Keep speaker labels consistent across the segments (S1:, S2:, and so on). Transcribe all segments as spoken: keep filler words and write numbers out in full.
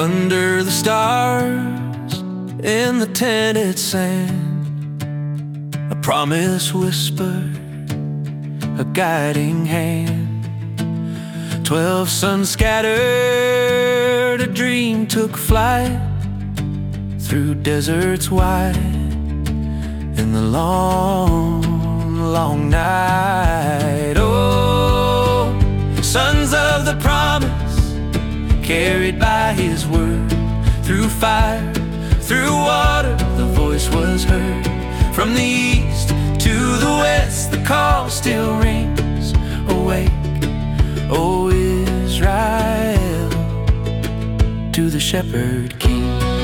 S1: Under the stars, in the tented sand, a promise whispered, a guiding hand. Twelve suns scattered, a dream took flight through deserts wide. In the long, long night, oh, sons of the promise, carried by his word. Through fire, through water, the voice was heard. From the east to the west, the call still rings. Awake, O Israel, to the Shepherd King.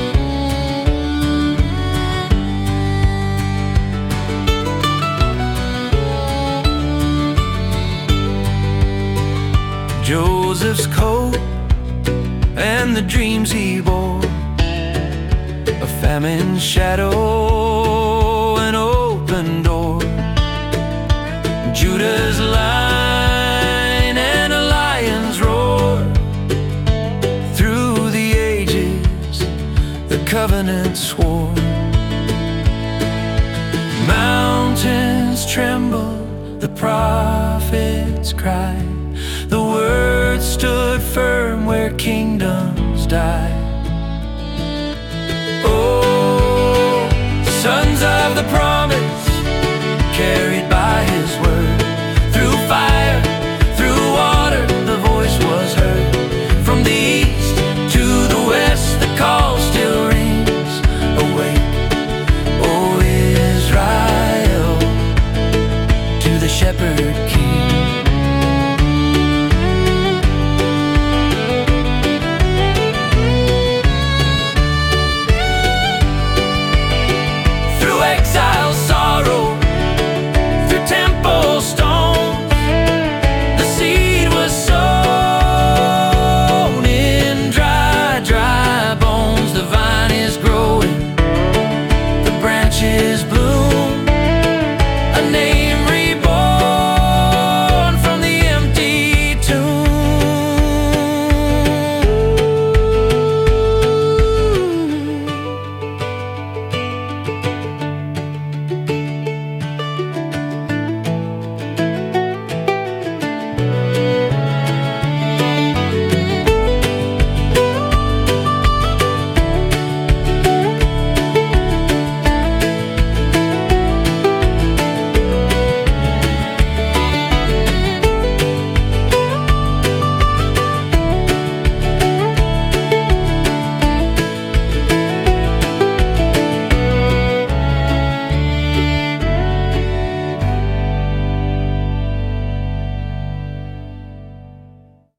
S1: Joseph's coat and the dreams he bore, a famine shadow, an open door. Judah's line and a lion's roar. Through the ages, the covenant swore. Mountains tremble, the prophets cried. The word stood firm where kingdoms died. Oh, sons of the promise, carried by his word. Through fire, through water, the voice was heard. From the east to the west, the call still rings. Awake, O Israel, to the Shepherd King.